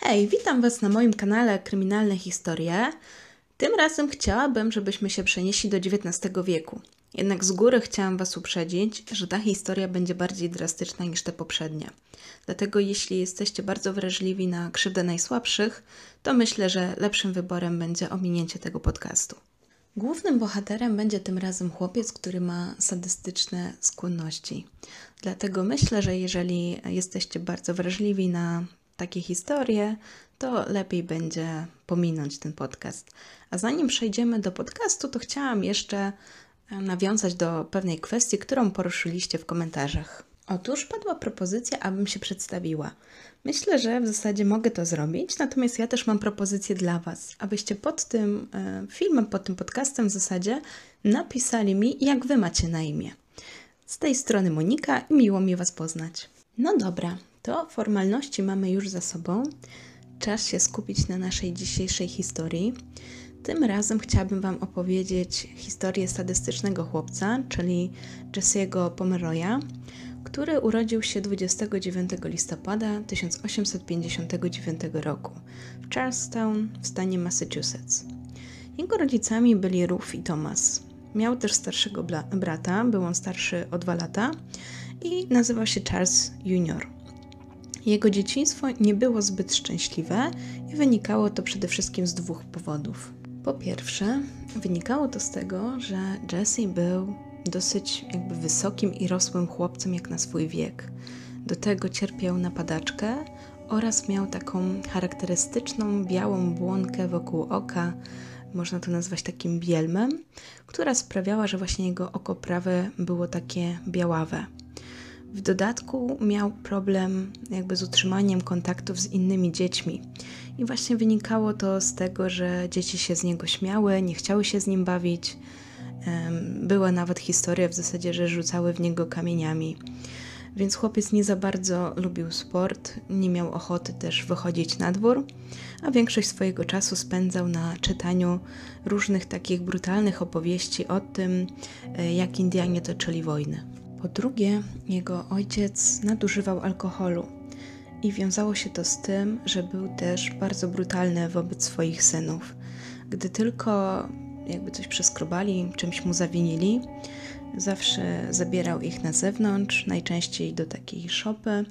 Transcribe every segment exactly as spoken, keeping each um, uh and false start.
Hej, witam Was na moim kanale Kryminalne Historie. Tym razem chciałabym, żebyśmy się przenieśli do dziewiętnastego wieku. Jednak z góry chciałam Was uprzedzić, że ta historia będzie bardziej drastyczna niż te poprzednie. Dlatego jeśli jesteście bardzo wrażliwi na krzywdę najsłabszych, to myślę, że lepszym wyborem będzie ominięcie tego podcastu. Głównym bohaterem będzie tym razem chłopiec, który ma sadystyczne skłonności. Dlatego myślę, że jeżeli jesteście bardzo wrażliwi na takie historie, to lepiej będzie pominąć ten podcast. A zanim przejdziemy do podcastu, to chciałam jeszcze nawiązać do pewnej kwestii, którą poruszyliście w komentarzach. Otóż padła propozycja, abym się przedstawiła. Myślę, że w zasadzie mogę to zrobić, natomiast ja też mam propozycję dla Was, abyście pod tym e, filmem, pod tym podcastem w zasadzie napisali mi, jak Wy macie na imię. Z tej strony Monika i miło mi Was poznać. No dobra, to formalności mamy już za sobą. Czas się skupić na naszej dzisiejszej historii. Tym razem chciałabym Wam opowiedzieć historię sadystycznego chłopca, czyli Jesse'ego Pomeroya, który urodził się dwudziestego dziewiątego listopada tysiąc osiemset pięćdziesiątego dziewiątego roku w Charlestown w stanie Massachusetts. Jego rodzicami byli Ruth i Thomas. Miał też starszego bla- brata, był on starszy o dwa lata i nazywał się Charles junior Jego dzieciństwo nie było zbyt szczęśliwe i wynikało to przede wszystkim z dwóch powodów. Po pierwsze, wynikało to z tego, że Jesse był dosyć jakby wysokim i rosłym chłopcem jak na swój wiek. Do tego cierpiał na padaczkę oraz miał taką charakterystyczną białą błonkę wokół oka, można to nazwać takim bielmem, która sprawiała, że właśnie jego oko prawe było takie białawe. W dodatku miał problem jakby z utrzymaniem kontaktów z innymi dziećmi. I właśnie wynikało to z tego, że dzieci się z niego śmiały, nie chciały się z nim bawić. Była nawet historia w zasadzie, że rzucały w niego kamieniami. Więc chłopiec nie za bardzo lubił sport, nie miał ochoty też wychodzić na dwór, a większość swojego czasu spędzał na czytaniu różnych takich brutalnych opowieści o tym, jak Indianie toczyli wojny. Po drugie, jego ojciec nadużywał alkoholu i wiązało się to z tym, że był też bardzo brutalny wobec swoich synów. Gdy tylko jakby coś przeskrobali, czymś mu zawinili, zawsze zabierał ich na zewnątrz, najczęściej do takiej szopy.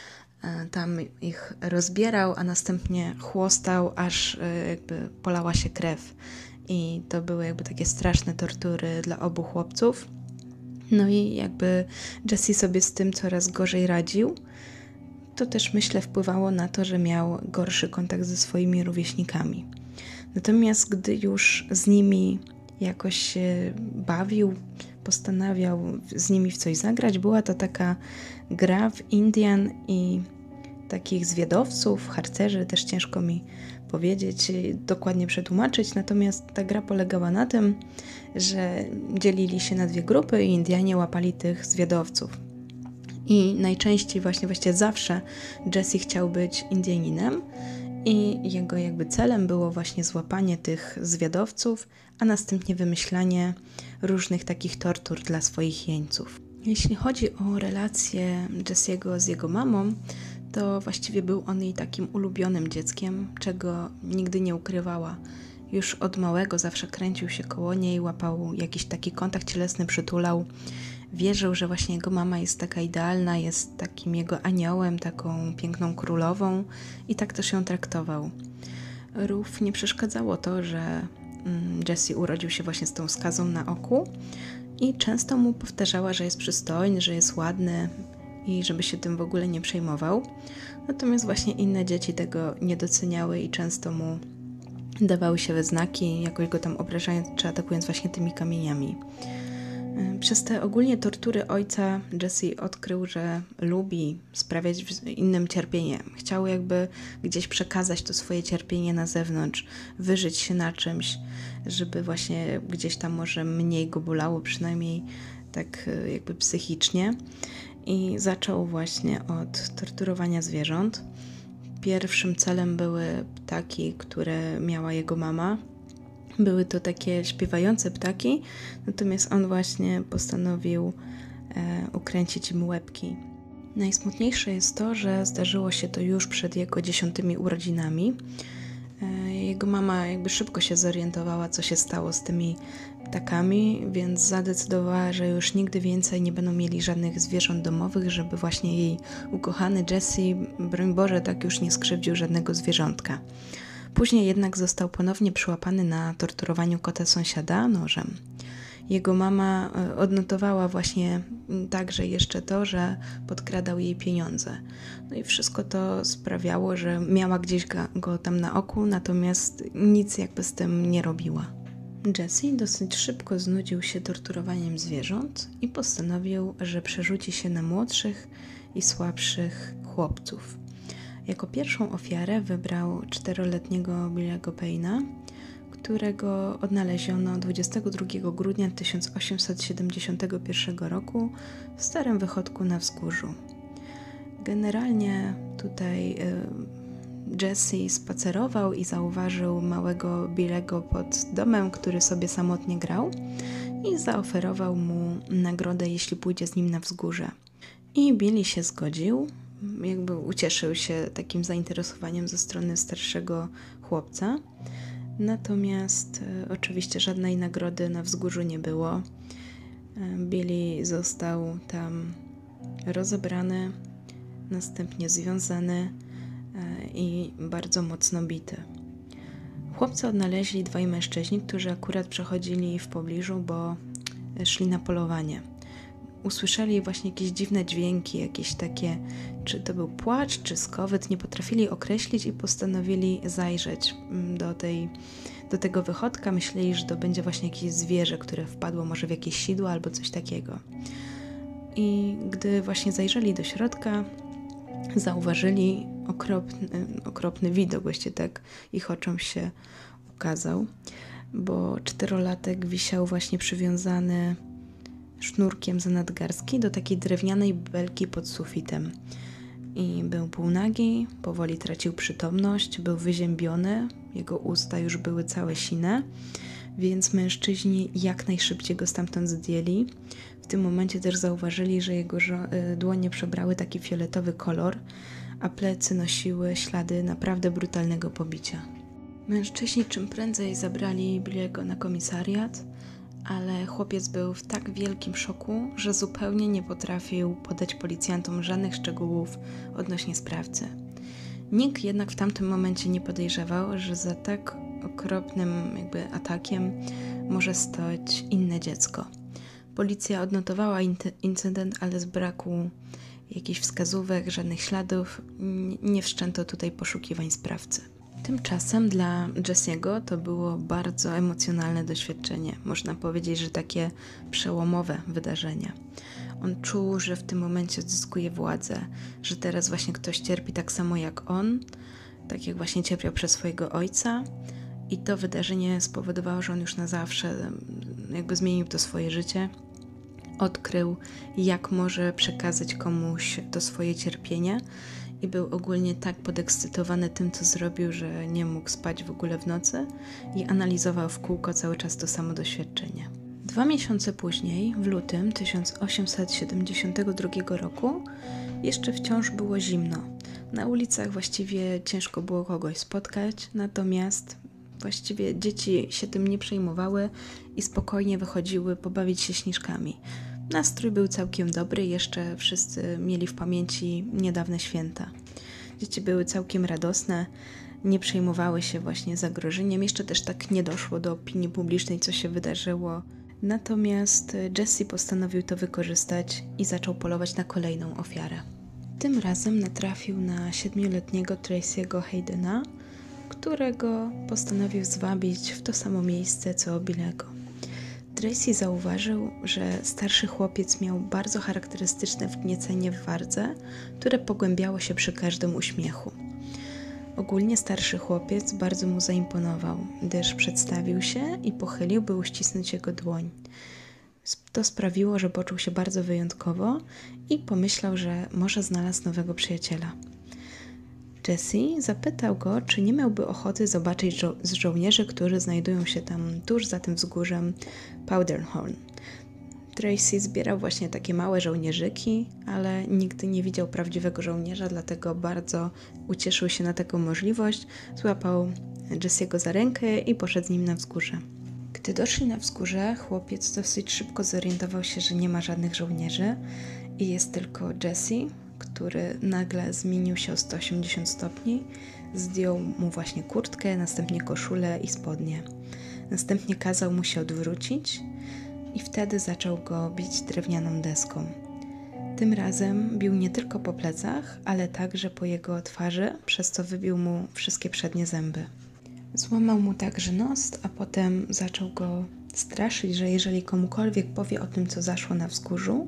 Tam ich rozbierał, a następnie chłostał, aż jakby polała się krew. I to były jakby takie straszne tortury dla obu chłopców. No i jakby Jesse sobie z tym coraz gorzej radził. To też myślę wpływało na to, że miał gorszy kontakt ze swoimi rówieśnikami. Natomiast gdy już z nimi jakoś się bawił, postanawiał z nimi w coś zagrać, była to taka gra w Indian i takich zwiadowców, harcerzy, też ciężko mi powiedzieć, dokładnie przetłumaczyć, natomiast ta gra polegała na tym, że dzielili się na dwie grupy i Indianie łapali tych zwiadowców. I najczęściej, właśnie właściwie zawsze Jesse chciał być Indianinem i jego jakby celem było właśnie złapanie tych zwiadowców, a następnie wymyślanie różnych takich tortur dla swoich jeńców. Jeśli chodzi o relację Jesse'ego z jego mamą, to właściwie był on jej takim ulubionym dzieckiem, czego nigdy nie ukrywała. Już od małego zawsze kręcił się koło niej, łapał jakiś taki kontakt cielesny, przytulał. Wierzył, że właśnie jego mama jest taka idealna, jest takim jego aniołem, taką piękną królową i tak też ją traktował. Ruth nie przeszkadzało to, że Jesse urodził się właśnie z tą skazą na oku i często mu powtarzała, że jest przystojny, że jest ładny i żeby się tym w ogóle nie przejmował. Natomiast właśnie inne dzieci tego nie doceniały i często mu dawały się we znaki, jakoś go tam obrażając czy atakując właśnie tymi kamieniami. Przez te ogólnie tortury ojca Jesse odkrył, że lubi sprawiać innym cierpienie. Chciał jakby gdzieś przekazać to swoje cierpienie na zewnątrz, wyżyć się na czymś, żeby właśnie gdzieś tam może mniej go bolało, przynajmniej tak jakby psychicznie. I zaczął właśnie od torturowania zwierząt. Pierwszym celem były ptaki, które miała jego mama. Były to takie śpiewające ptaki, natomiast on właśnie postanowił e, ukręcić im łebki. Najsmutniejsze jest to, że zdarzyło się to już przed jego dziesiątymi urodzinami. Jego mama jakby szybko się zorientowała, co się stało z tymi ptakami, więc zadecydowała, że już nigdy więcej nie będą mieli żadnych zwierząt domowych, żeby właśnie jej ukochany Jesse, broń Boże, tak już nie skrzywdził żadnego zwierzątka. Później jednak został ponownie przyłapany na torturowaniu kota sąsiada nożem. Jego mama odnotowała właśnie także jeszcze to, że podkradał jej pieniądze. No i wszystko to sprawiało, że miała gdzieś go tam na oku, natomiast nic jakby z tym nie robiła. Jesse dosyć szybko znudził się torturowaniem zwierząt i postanowił, że przerzuci się na młodszych i słabszych chłopców. Jako pierwszą ofiarę wybrał czteroletniego Billy'ego Payne'a, którego odnaleziono dwudziestego drugiego grudnia tysiąc osiemset siedemdziesiątego pierwszego roku w starym wychodku na wzgórzu. Generalnie tutaj Jesse spacerował i zauważył małego Billy'ego pod domem, który sobie samotnie grał i zaoferował mu nagrodę, jeśli pójdzie z nim na wzgórze. I Billy się zgodził, jakby ucieszył się takim zainteresowaniem ze strony starszego chłopca. Natomiast e, oczywiście żadnej nagrody na wzgórzu nie było. E, Billy został tam rozebrany, następnie związany e, i bardzo mocno bity. Chłopcy odnaleźli dwaj mężczyźni, którzy akurat przechodzili w pobliżu, bo szli na polowanie. Usłyszeli właśnie jakieś dziwne dźwięki, jakieś takie, czy to był płacz, czy skowyt, nie potrafili określić i postanowili zajrzeć do, tej, do tego wychodka. Myśleli, że to będzie właśnie jakieś zwierzę, które wpadło może w jakieś sidło albo coś takiego. I gdy właśnie zajrzeli do środka, zauważyli okropny, okropny widok, właściwie tak ich oczom się ukazał, bo czterolatek wisiał właśnie przywiązany sznurkiem za nadgarstki do takiej drewnianej belki pod sufitem. I był półnagi, powoli tracił przytomność, był wyziębiony, jego usta już były całe sine, więc mężczyźni jak najszybciej go stamtąd zdjęli. W tym momencie też zauważyli, że jego dłonie przebrały taki fioletowy kolor, a plecy nosiły ślady naprawdę brutalnego pobicia. Mężczyźni czym prędzej zabrali Billy'ego na komisariat, ale chłopiec był w tak wielkim szoku, że zupełnie nie potrafił podać policjantom żadnych szczegółów odnośnie sprawcy. Nikt jednak w tamtym momencie nie podejrzewał, że za tak okropnym jakby atakiem może stać inne dziecko. Policja odnotowała incydent, ale z braku jakichś wskazówek, żadnych śladów nie wszczęto tutaj poszukiwań sprawcy. Tymczasem dla Jesse'ego to było bardzo emocjonalne doświadczenie. Można powiedzieć, że takie przełomowe wydarzenie. On czuł, że w tym momencie odzyskuje władzę, że teraz właśnie ktoś cierpi tak samo jak on, tak jak właśnie cierpiał przez swojego ojca. I to wydarzenie spowodowało, że on już na zawsze jakby zmienił to swoje życie. Odkrył, jak może przekazać komuś to swoje cierpienie i był ogólnie tak podekscytowany tym, co zrobił, że nie mógł spać w ogóle w nocy i analizował w kółko cały czas to samo doświadczenie. Dwa miesiące później, w lutym tysiąc osiemset siedemdziesiątego drugiego roku, jeszcze wciąż było zimno. Na ulicach właściwie ciężko było kogoś spotkać, natomiast właściwie dzieci się tym nie przejmowały i spokojnie wychodziły pobawić się śnieżkami. Nastrój był całkiem dobry, jeszcze wszyscy mieli w pamięci niedawne święta. Dzieci były całkiem radosne, nie przejmowały się właśnie zagrożeniem, jeszcze też tak nie doszło do opinii publicznej, co się wydarzyło. Natomiast Jesse postanowił to wykorzystać i zaczął polować na kolejną ofiarę. Tym razem natrafił na siedmioletniego Tracy'ego Haydena, którego postanowił zwabić w to samo miejsce co Billy'ego. Tracy zauważył, że starszy chłopiec miał bardzo charakterystyczne wgniecenie w wardze, które pogłębiało się przy każdym uśmiechu. Ogólnie starszy chłopiec bardzo mu zaimponował, gdyż przedstawił się i pochylił, by uścisnąć jego dłoń. To sprawiło, że poczuł się bardzo wyjątkowo i pomyślał, że może znalazł nowego przyjaciela. Jesse zapytał go, czy nie miałby ochoty zobaczyć żo- z żołnierzy, którzy znajdują się tam tuż za tym wzgórzem Powderhorn. Tracy zbierał właśnie takie małe żołnierzyki, ale nigdy nie widział prawdziwego żołnierza, dlatego bardzo ucieszył się na taką możliwość. Złapał Jesse'ego za rękę i poszedł z nim na wzgórze. Gdy doszli na wzgórze, chłopiec dosyć szybko zorientował się, że nie ma żadnych żołnierzy i jest tylko Jesse, który nagle zmienił się o sto osiemdziesiąt stopni. Zdjął mu właśnie kurtkę, następnie koszulę i spodnie. Następnie kazał mu się odwrócić i wtedy zaczął go bić drewnianą deską. Tym razem bił nie tylko po plecach, ale także po jego twarzy, przez co wybił mu wszystkie przednie zęby. Złamał mu także nos, a potem zaczął go straszyć, że jeżeli komukolwiek powie o tym, co zaszło na wzgórzu,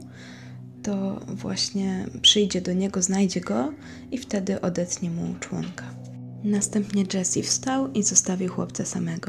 to właśnie przyjdzie do niego, znajdzie go i wtedy odetnie mu członka. Następnie Jesse wstał i zostawił chłopca samego.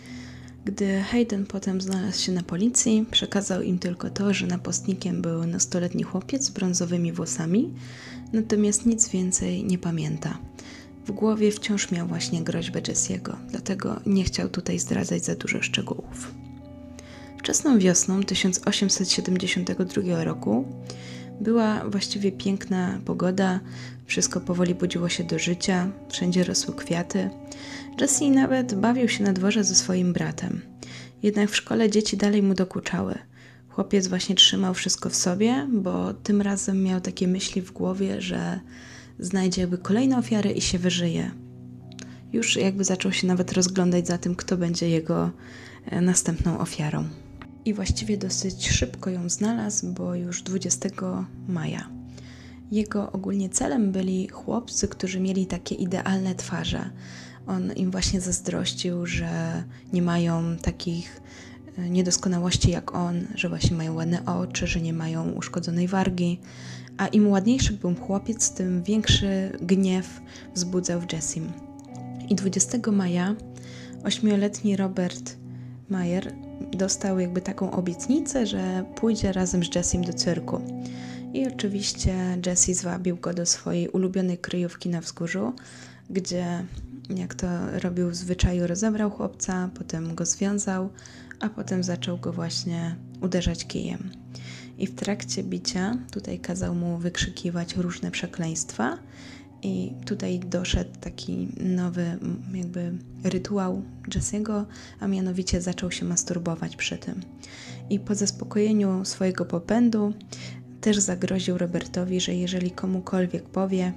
Gdy Hayden potem znalazł się na policji, przekazał im tylko to, że napastnikiem był nastoletni chłopiec z brązowymi włosami, natomiast nic więcej nie pamięta. W głowie wciąż miał właśnie groźbę Jesse'ego, dlatego nie chciał tutaj zdradzać za dużo szczegółów. Wczesną wiosną tysiąc osiemset siedemdziesiątego drugiego roku była właściwie piękna pogoda, wszystko powoli budziło się do życia, wszędzie rosły kwiaty. Jesse nawet bawił się na dworze ze swoim bratem. Jednak w szkole dzieci dalej mu dokuczały. Chłopiec właśnie trzymał wszystko w sobie, bo tym razem miał takie myśli w głowie, że znajdzie jakby kolejne ofiary i się wyżyje. Już jakby zaczął się nawet rozglądać za tym, kto będzie jego następną ofiarą. I właściwie dosyć szybko ją znalazł, bo już dwudziestego maja. Jego ogólnie celem byli chłopcy, którzy mieli takie idealne twarze. On im właśnie zazdrościł, że nie mają takich niedoskonałości jak on, że właśnie mają ładne oczy, że nie mają uszkodzonej wargi, a im ładniejszy był chłopiec, tym większy gniew wzbudzał w Jessim. I dwudziestego maja ośmioletni Robert Meyer dostał jakby taką obietnicę, że pójdzie razem z Jessim do cyrku. I oczywiście Jesse zwabił go do swojej ulubionej kryjówki na wzgórzu, gdzie, jak to robił w zwyczaju, rozebrał chłopca, potem go związał, a potem zaczął go właśnie uderzać kijem. I w trakcie bicia tutaj kazał mu wykrzykiwać różne przekleństwa i tutaj doszedł taki nowy jakby rytuał Jesse'ego, a mianowicie zaczął się masturbować przy tym. I po zaspokojeniu swojego popędu też zagroził Robertowi, że jeżeli komukolwiek powie,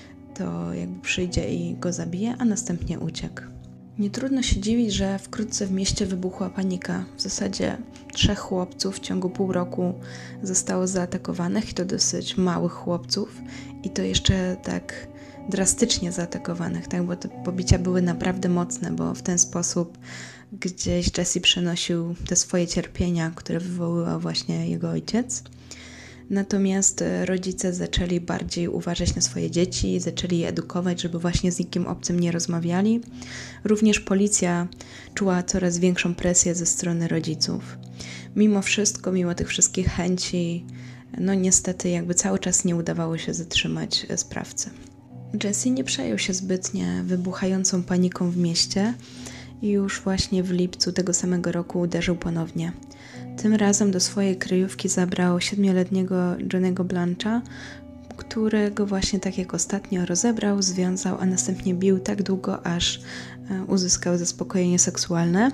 to jakby przyjdzie i go zabije, a następnie uciekł. Nie trudno się dziwić, że wkrótce w mieście wybuchła panika. W zasadzie trzech chłopców w ciągu pół roku zostało zaatakowanych i to dosyć małych chłopców i to jeszcze tak drastycznie zaatakowanych, tak? Bo te pobicia były naprawdę mocne, bo w ten sposób gdzieś Jesse przenosił te swoje cierpienia, które wywoływał właśnie jego ojciec. Natomiast rodzice zaczęli bardziej uważać na swoje dzieci, zaczęli je edukować, żeby właśnie z nikim obcym nie rozmawiali. Również policja czuła coraz większą presję ze strony rodziców. Mimo wszystko, mimo tych wszystkich chęci, no niestety jakby cały czas nie udawało się zatrzymać sprawcy. Jesse nie przejął się zbytnie wybuchającą paniką w mieście i już właśnie w lipcu tego samego roku uderzył ponownie. Tym razem do swojej kryjówki zabrał siedmioletniego Johnny'ego Blancha, którego właśnie tak jak ostatnio rozebrał, związał, a następnie bił tak długo, aż uzyskał zaspokojenie seksualne.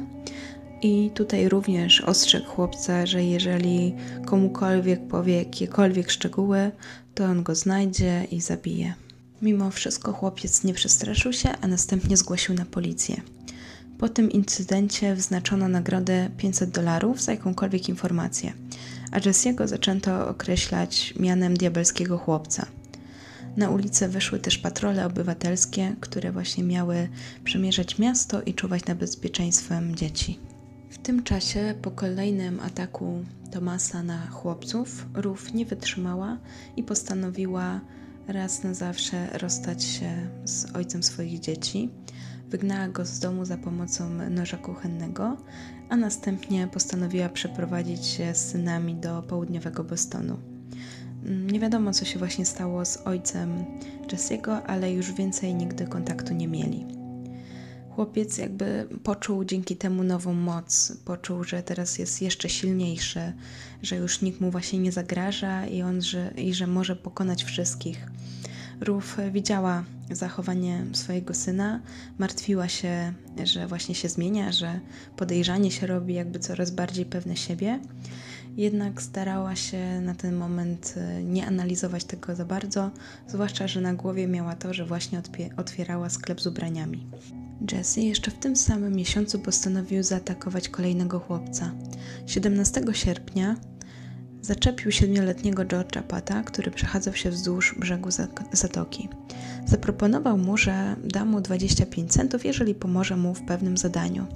I tutaj również ostrzegł chłopca, że jeżeli komukolwiek powie jakiekolwiek szczegóły, to on go znajdzie i zabije. Mimo wszystko chłopiec nie przestraszył się, a następnie zgłosił na policję. Po tym incydencie wyznaczono nagrodę pięćset dolarów za jakąkolwiek informację, a Jesse'ego zaczęto określać mianem diabelskiego chłopca. Na ulicę wyszły też patrole obywatelskie, które właśnie miały przemierzać miasto i czuwać nad bezpieczeństwem dzieci. W tym czasie, po kolejnym ataku Thomasa na chłopców, Ruth nie wytrzymała i postanowiła raz na zawsze rozstać się z ojcem swoich dzieci. Wygnała go z domu za pomocą noża kuchennego, a następnie postanowiła przeprowadzić się z synami do południowego Bostonu. Nie wiadomo, co się właśnie stało z ojcem Jesse'ego, ale już więcej nigdy kontaktu nie mieli. Chłopiec jakby poczuł dzięki temu nową moc, poczuł, że teraz jest jeszcze silniejszy, że już nikt mu właśnie nie zagraża i, on, że, i że może pokonać wszystkich. Ruth widziała zachowanie swojego syna, martwiła się, że właśnie się zmienia, że podejrzanie się robi jakby coraz bardziej pewne siebie. Jednak starała się na ten moment nie analizować tego za bardzo, zwłaszcza, że na głowie miała to, że właśnie otwierała sklep z ubraniami. Jesse jeszcze w tym samym miesiącu postanowił zaatakować kolejnego chłopca. siedemnastego sierpnia zaczepił siedmioletniego George'a Pata, który przechadzał się wzdłuż brzegu zatoki. Zaproponował mu, że da mu dwadzieścia pięć centów, jeżeli pomoże mu w pewnym zadaniu.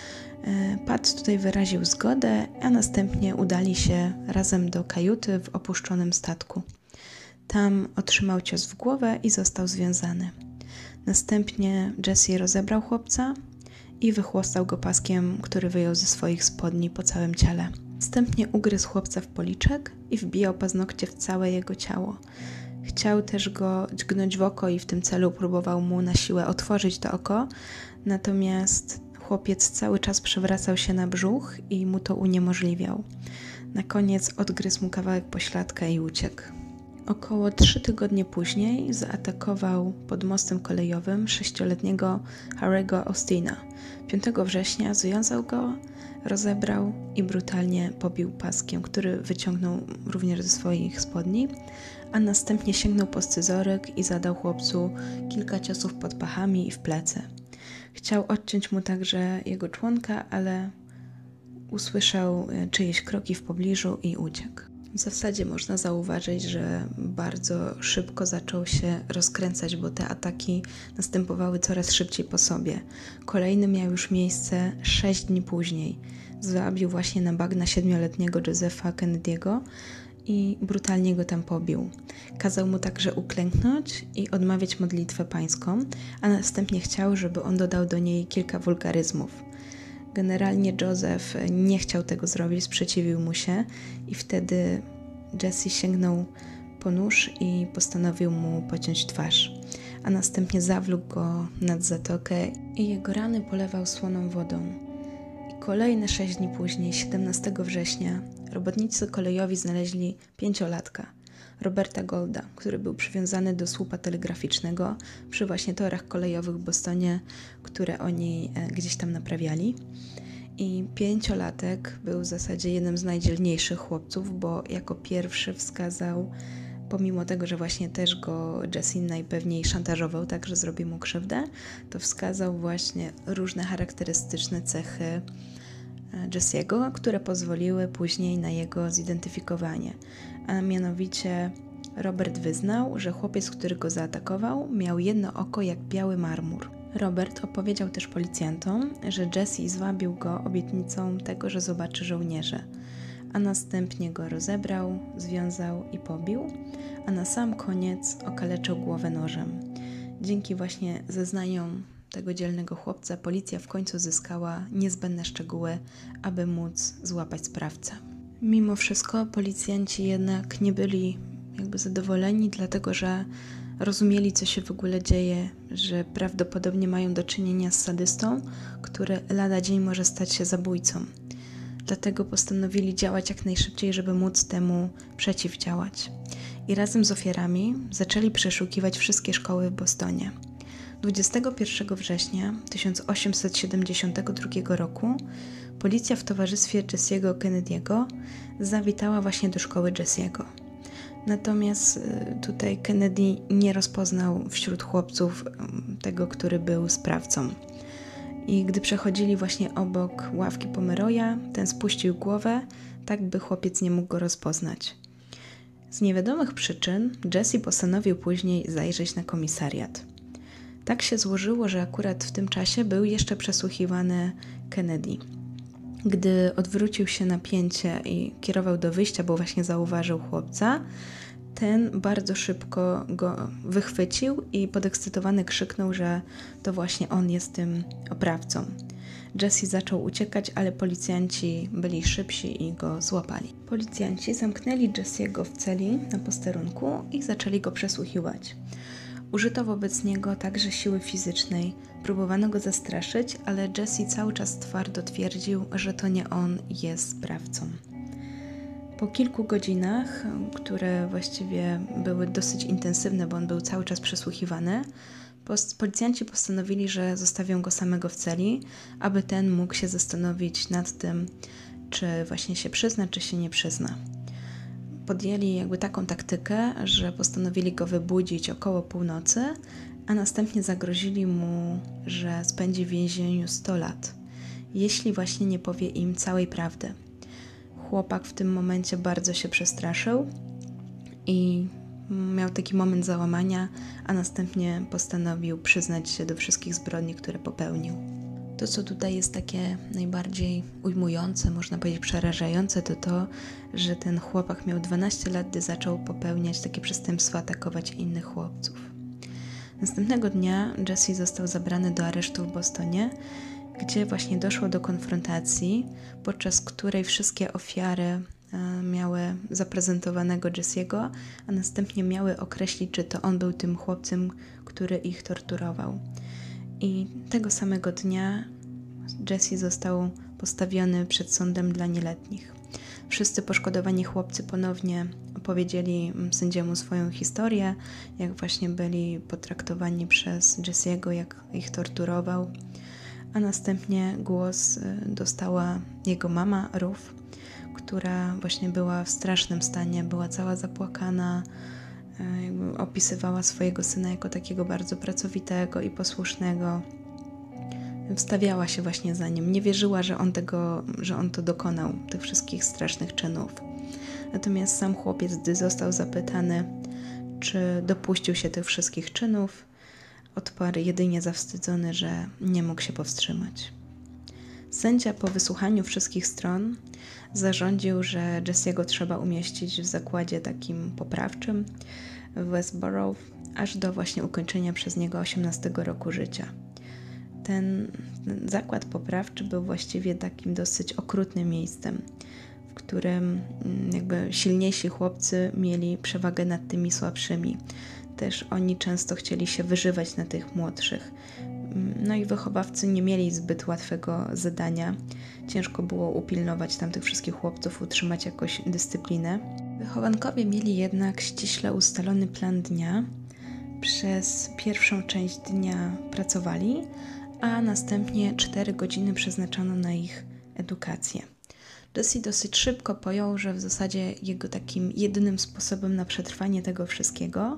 Pat tutaj wyraził zgodę, a następnie udali się razem do kajuty w opuszczonym statku. Tam otrzymał cios w głowę i został związany. Następnie Jesse rozebrał chłopca i wychłostał go paskiem, który wyjął ze swoich spodni po całym ciele. Następnie ugryzł chłopca w policzek i wbijał paznokcie w całe jego ciało. Chciał też go dźgnąć w oko i w tym celu próbował mu na siłę otworzyć to oko, natomiast chłopiec cały czas przewracał się na brzuch i mu to uniemożliwiał. Na koniec odgryzł mu kawałek pośladka i uciekł. Około trzy tygodnie później zaatakował pod mostem kolejowym sześcioletniego Harry'ego Austina. piątego września związał go, rozebrał i brutalnie pobił paskiem, który wyciągnął również ze swoich spodni, a następnie sięgnął po scyzoryk i zadał chłopcu kilka ciosów pod pachami i w plecy. Chciał odciąć mu także jego członka, ale usłyszał czyjeś kroki w pobliżu i uciekł. W zasadzie można zauważyć, że bardzo szybko zaczął się rozkręcać, bo te ataki następowały coraz szybciej po sobie. Kolejny miał już miejsce sześć dni później. Zabił właśnie na bagna siedmioletniego Josepha Kennedy'ego i brutalnie go tam pobił. Kazał mu także uklęknąć i odmawiać modlitwę pańską, a następnie chciał, żeby on dodał do niej kilka wulgaryzmów. Generalnie Joseph nie chciał tego zrobić, sprzeciwił mu się i wtedy Jesse sięgnął po nóż i postanowił mu pociąć twarz, a następnie zawlókł go nad zatokę i jego rany polewał słoną wodą. I kolejne sześć dni później, siedemnastego września, robotnicy kolejowi znaleźli pięciolatka, Roberta Goulda, który był przywiązany do słupa telegraficznego przy właśnie torach kolejowych w Bostonie, które oni gdzieś tam naprawiali. I pięciolatek był w zasadzie jednym z najdzielniejszych chłopców, bo jako pierwszy wskazał, pomimo tego, że właśnie też go Jesse najpewniej szantażował, tak, że zrobi mu krzywdę, to wskazał właśnie różne charakterystyczne cechy Jesse'ego, które pozwoliły później na jego zidentyfikowanie. A mianowicie Robert wyznał, że chłopiec, który go zaatakował, miał jedno oko jak biały marmur. Robert opowiedział też policjantom, że Jesse zwabił go obietnicą tego, że zobaczy żołnierzy, a następnie go rozebrał, związał i pobił, a na sam koniec okaleczył głowę nożem. Dzięki właśnie zeznaniom tego dzielnego chłopca policja w końcu zyskała niezbędne szczegóły, aby móc złapać sprawcę. Mimo wszystko policjanci jednak nie byli jakby zadowoleni, dlatego że rozumieli, co się w ogóle dzieje, że prawdopodobnie mają do czynienia z sadystą, który lada dzień może stać się zabójcą. Dlatego postanowili działać jak najszybciej, żeby móc temu przeciwdziałać. I razem z ofiarami zaczęli przeszukiwać wszystkie szkoły w Bostonie. dwudziestego pierwszego września tysiąc osiemset siedemdziesiątego drugiego roku policja w towarzystwie Jesse'ego Kennedy'ego zawitała właśnie do szkoły Jesse'ego. Natomiast tutaj Kennedy nie rozpoznał wśród chłopców tego, który był sprawcą. I gdy przechodzili właśnie obok ławki Pomeroya, ten spuścił głowę, tak by chłopiec nie mógł go rozpoznać. Z niewiadomych przyczyn Jesse postanowił później zajrzeć na komisariat. Tak się złożyło, że akurat w tym czasie był jeszcze przesłuchiwany Kennedy. Gdy odwrócił się na pięcie i kierował do wyjścia, bo właśnie zauważył chłopca, ten bardzo szybko go wychwycił i podekscytowany krzyknął, że to właśnie on jest tym oprawcą. Jesse zaczął uciekać, ale policjanci byli szybsi i go złapali. Policjanci zamknęli Jesse'ego w celi na posterunku i zaczęli go przesłuchiwać. Użyto wobec niego także siły fizycznej, próbowano go zastraszyć, ale Jesse cały czas twardo twierdził, że to nie on jest sprawcą. Po kilku godzinach, które właściwie były dosyć intensywne, bo on był cały czas przesłuchiwany, policjanci postanowili, że zostawią go samego w celi, aby ten mógł się zastanowić nad tym, czy właśnie się przyzna, czy się nie przyzna. Podjęli jakby taką taktykę, że postanowili go wybudzić około północy, a następnie zagrozili mu, że spędzi w więzieniu sto lat, jeśli właśnie nie powie im całej prawdy. Chłopak w tym momencie bardzo się przestraszył i miał taki moment załamania, a następnie postanowił przyznać się do wszystkich zbrodni, które popełnił. To, co tutaj jest takie najbardziej ujmujące, można powiedzieć przerażające, to to, że ten chłopak miał dwanaście lat, gdy zaczął popełniać takie przestępstwa, atakować innych chłopców. Następnego dnia Jesse został zabrany do aresztu w Bostonie, gdzie właśnie doszło do konfrontacji, podczas której wszystkie ofiary miały zaprezentowanego Jesse'ego, a następnie miały określić, czy to on był tym chłopcem, który ich torturował. I tego samego dnia Jesse został postawiony przed sądem dla nieletnich. Wszyscy poszkodowani chłopcy ponownie opowiedzieli sędziemu swoją historię, jak właśnie byli potraktowani przez Jesse'ego, jak ich torturował. A następnie głos dostała jego mama, Ruth, która właśnie była w strasznym stanie, była cała zapłakana, jakby opisywała swojego syna jako takiego bardzo pracowitego i posłusznego. Wstawiała się właśnie za nim, nie wierzyła, że on tego, że on to dokonał, tych wszystkich strasznych czynów. Natomiast sam chłopiec, gdy został zapytany, czy dopuścił się tych wszystkich czynów, odparł jedynie zawstydzony, że nie mógł się powstrzymać. Sędzia po wysłuchaniu wszystkich stron zarządził, że Jesse'ego trzeba umieścić w zakładzie takim poprawczym w Westboro, aż do właśnie ukończenia przez niego osiemnastego roku życia. Ten, ten zakład poprawczy był właściwie takim dosyć okrutnym miejscem, w którym jakby silniejsi chłopcy mieli przewagę nad tymi słabszymi. Też oni często chcieli się wyżywać na tych młodszych. No i wychowawcy nie mieli zbyt łatwego zadania. Ciężko było upilnować tam tych wszystkich chłopców, utrzymać jakoś dyscyplinę. Wychowankowie mieli jednak ściśle ustalony plan dnia. Przez pierwszą część dnia pracowali, a następnie cztery godziny przeznaczono na ich edukację. Jesse dosyć szybko pojął, że w zasadzie jego takim jedynym sposobem na przetrwanie tego wszystkiego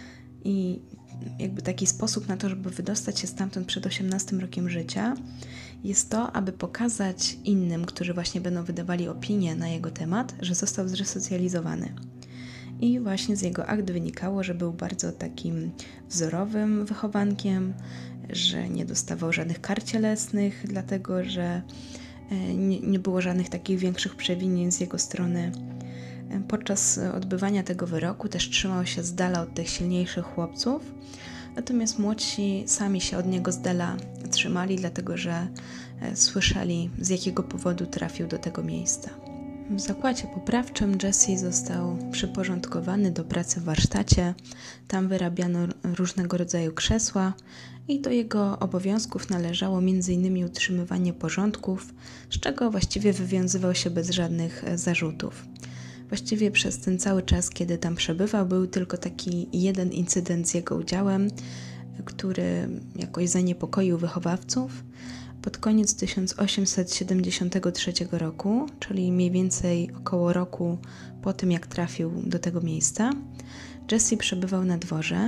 i jakby taki sposób na to, żeby wydostać się stamtąd przed osiemnastym rokiem życia, jest to, aby pokazać innym, którzy właśnie będą wydawali opinię na jego temat, że został zresocjalizowany. I właśnie z jego akt wynikało, że był bardzo takim wzorowym wychowankiem, że nie dostawał żadnych kar cielesnych, dlatego że nie, nie było żadnych takich większych przewinień z jego strony. Podczas odbywania tego wyroku też trzymał się z dala od tych silniejszych chłopców, natomiast młodsi sami się od niego z dala trzymali, dlatego że słyszeli, z jakiego powodu trafił do tego miejsca. W zakładzie poprawczym Jesse został przyporządkowany do pracy w warsztacie. Tam wyrabiano różnego rodzaju krzesła i do jego obowiązków należało między innymi utrzymywanie porządków, z czego właściwie wywiązywał się bez żadnych zarzutów. Właściwie przez ten cały czas, kiedy tam przebywał, był tylko taki jeden incydent z jego udziałem, który jakoś zaniepokoił wychowawców. Pod koniec tysiąc osiemset siedemdziesiątego trzeciego roku, czyli mniej więcej około roku po tym, jak trafił do tego miejsca, Jesse przebywał na dworze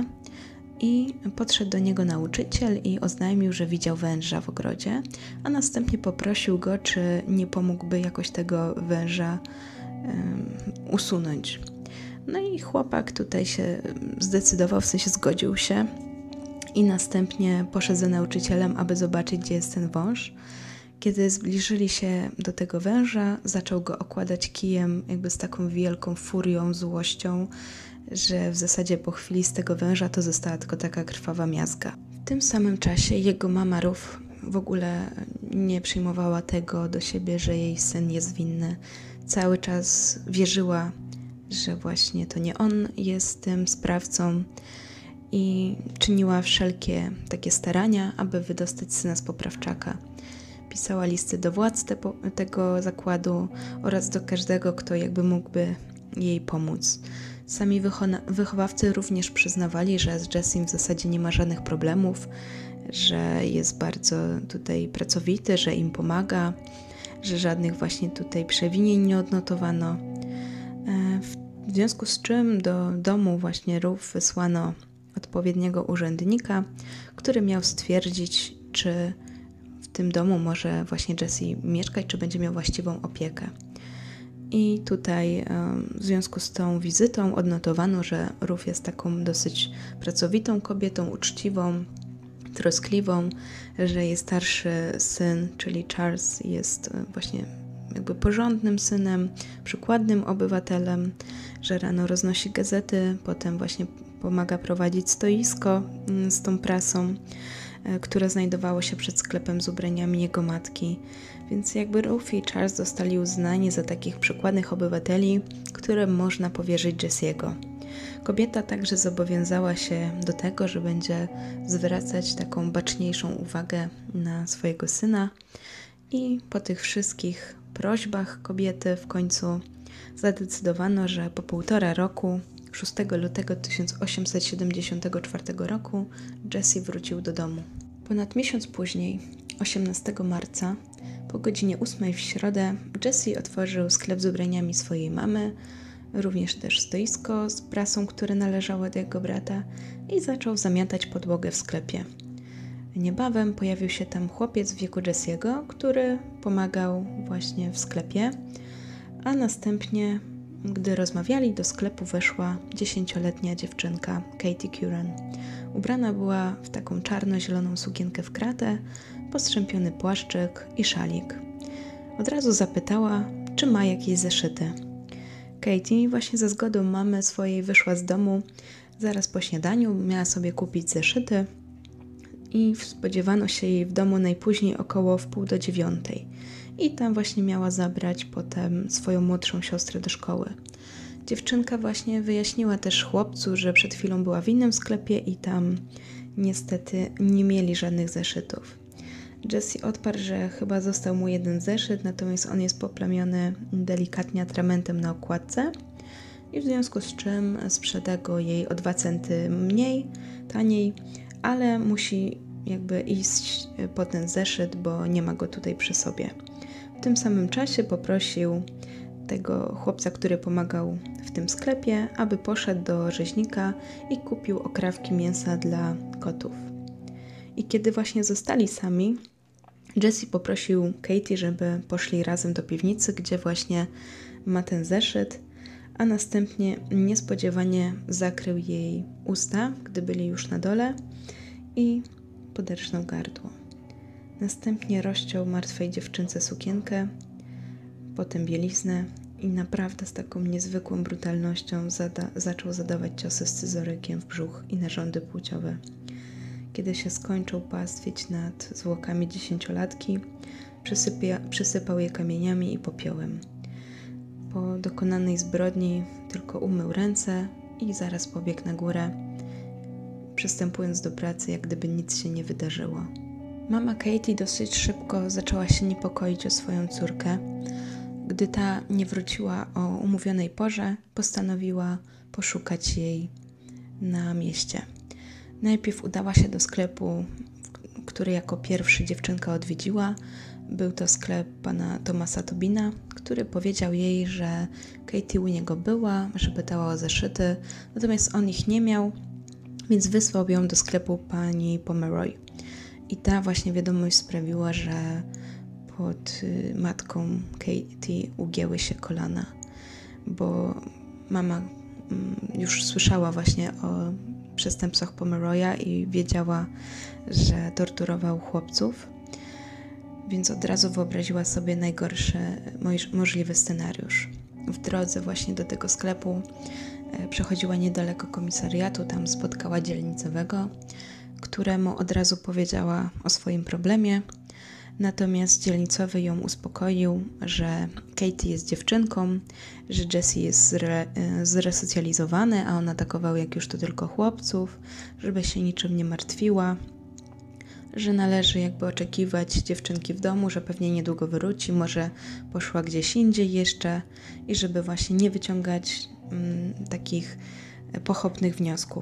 i podszedł do niego nauczyciel i oznajmił, że widział węża w ogrodzie, a następnie poprosił go, czy nie pomógłby jakoś tego węża um, usunąć. No i chłopak tutaj się zdecydował, w sensie zgodził się, i następnie poszedł za nauczycielem, aby zobaczyć, gdzie jest ten wąż. Kiedy zbliżyli się do tego węża, zaczął go okładać kijem jakby z taką wielką furią, złością, że w zasadzie po chwili z tego węża to została tylko taka krwawa miazga. W tym samym czasie jego mama Ruth w ogóle nie przyjmowała tego do siebie, że jej syn jest winny. Cały czas wierzyła, że właśnie to nie on jest tym sprawcą. i czyniła wszelkie takie starania, aby wydostać syna z poprawczaka. Pisała listy do władz te, tego zakładu oraz do każdego, kto jakby mógłby jej pomóc. Sami wychowawcy również przyznawali, że z Jessim w zasadzie nie ma żadnych problemów, że jest bardzo tutaj pracowity, że im pomaga, że żadnych właśnie tutaj przewinień nie odnotowano. W związku z czym do domu właśnie Ruth wysłano odpowiedniego urzędnika, który miał stwierdzić, czy w tym domu może właśnie Jessie mieszkać, czy będzie miał właściwą opiekę. I tutaj w związku z tą wizytą odnotowano, że Ruth jest taką dosyć pracowitą kobietą, uczciwą, troskliwą, że jej starszy syn, czyli Charles, jest właśnie jakby porządnym synem, przykładnym obywatelem, że rano roznosi gazety, potem właśnie pomaga prowadzić stoisko z tą prasą, które znajdowało się przed sklepem z ubraniami jego matki. Więc jakby Ruth i Charles dostali uznanie za takich przykładnych obywateli, które można powierzyć Jessiego. Kobieta także zobowiązała się do tego, że będzie zwracać taką baczniejszą uwagę na swojego syna i po tych wszystkich prośbach kobiety w końcu zadecydowano, że po półtora roku, szóstego lutego tysiąc osiemset siedemdziesiątego czwartego roku, Jessie wrócił do domu. Ponad miesiąc później, osiemnastego marca, po godzinie ósmej w środę, Jessie otworzył sklep z ubraniami swojej mamy, również też stoisko z prasą, które należało do jego brata, i zaczął zamiatać podłogę w sklepie. Niebawem pojawił się tam chłopiec w wieku Jessiego, który pomagał właśnie w sklepie, a następnie, gdy rozmawiali, do sklepu weszła dziesięcioletnia dziewczynka Katie Curran. Ubrana była w taką czarno-zieloną sukienkę w kratę, postrzępiony płaszczyk i szalik. Od razu zapytała, czy ma jakieś zeszyty. Katie właśnie ze zgodą mamy swojej wyszła z domu zaraz po śniadaniu, miała sobie kupić zeszyty i spodziewano się jej w domu najpóźniej około wpół do dziewiątej. I tam właśnie miała zabrać potem swoją młodszą siostrę do szkoły. Dziewczynka właśnie wyjaśniła też chłopcu, że przed chwilą była w innym sklepie i tam niestety nie mieli żadnych zeszytów. Jessie odparł, że chyba został mu jeden zeszyt, natomiast on jest poplamiony delikatnie atramentem na okładce i w związku z czym sprzeda go jej o dwa centy mniej, taniej, ale musi jakby iść po ten zeszyt, bo nie ma go tutaj przy sobie. W tym samym czasie poprosił tego chłopca, który pomagał w tym sklepie, aby poszedł do rzeźnika i kupił okrawki mięsa dla kotów. I kiedy właśnie zostali sami, Jessie poprosił Katie, żeby poszli razem do piwnicy, gdzie właśnie ma ten zeszyt, a następnie niespodziewanie zakrył jej usta, gdy byli już na dole, i poderżnął gardło. Następnie rozciął martwej dziewczynce sukienkę, potem bieliznę i naprawdę z taką niezwykłą brutalnością zada- zaczął zadawać ciosy scyzorykiem w brzuch i narządy płciowe. Kiedy się skończył pastwić nad zwłokami dziesięciolatki, przysypia, przysypał je kamieniami i popiołem. Po dokonanej zbrodni tylko umył ręce i zaraz pobiegł na górę, przystępując do pracy, jak gdyby nic się nie wydarzyło. Mama Katie dosyć szybko zaczęła się niepokoić o swoją córkę. Gdy ta nie wróciła o umówionej porze, postanowiła poszukać jej na mieście. Najpierw udała się do sklepu, który jako pierwszy dziewczynka odwiedziła. Był to sklep pana Thomasa Tobina, który powiedział jej, że Katie u niego była, że pytała o zeszyty, natomiast on ich nie miał, więc wysłał ją do sklepu pani Pomeroy. I ta właśnie wiadomość sprawiła, że pod matką Katie ugięły się kolana, bo mama już słyszała właśnie o przestępstwach Pomeroya i wiedziała, że torturował chłopców, więc od razu wyobraziła sobie najgorszy możliwy scenariusz. W drodze właśnie do tego sklepu przechodziła niedaleko komisariatu, tam spotkała dzielnicowego, któremu od razu powiedziała o swoim problemie, Natomiast dzielnicowy ją uspokoił, że Katie jest dziewczynką, że Jesse jest zre, zresocjalizowany, a on atakował jak już to tylko chłopców, żeby się niczym nie martwiła, że należy jakby oczekiwać dziewczynki w domu, że pewnie niedługo wróci, może poszła gdzieś indziej jeszcze i żeby właśnie nie wyciągać mm, takich pochopnych wniosków.